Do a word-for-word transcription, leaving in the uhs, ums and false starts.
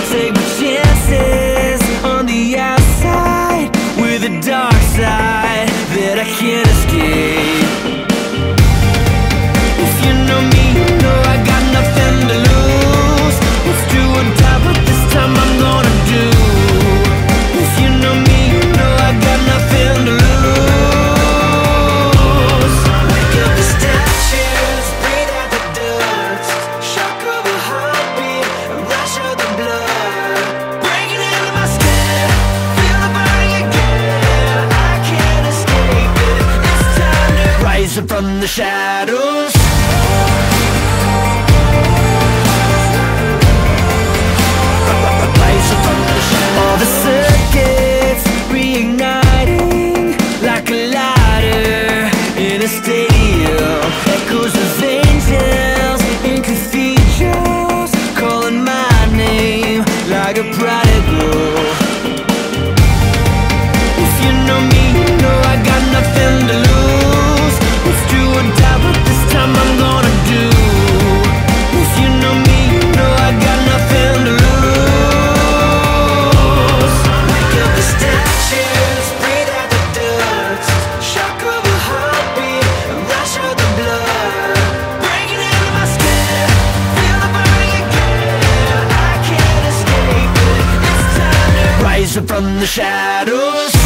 take my chances on the outside with a dark side that I can't escape. If you know me, you know I got nothing to lose. It's do or die, but this time I'm gonna do. If you know me, you know I got nothing to lose. Wake up the statues, breathe out the dust, shock of a heartbeat, a rush of the blood, breaking into my skin, feel the burning again. I can't escape it. It's time to rise up from the shadows. All the circuits reigniting like a lighter in a stadium. Echoes of angels in cathedrals calling my name like a prodigal. If you know me, you know I got nothing to lose. It's do or die, but this time I'm gonna do. If you know me, you know I got nothing to lose. Wake up the statues, breathe out the dust, shock of a heartbeat, a rush of the blood, breaking into my skin, feel the burning again. I can't escape it. It's time to rise up from the shadows.